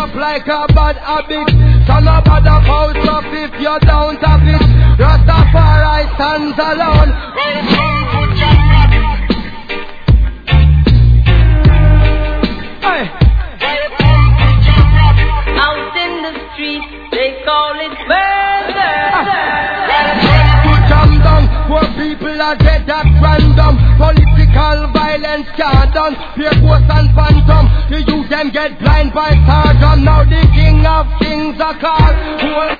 up like a bad habit. So no bother post up if you don't have it. Rastafari stands alone. Hey. Out in the street, they call it murder. Jam down, poor people are dead at random. Political violence can't done. Pure ghost and phantom. The youth them get blind by stardom. Now the king of kings are called.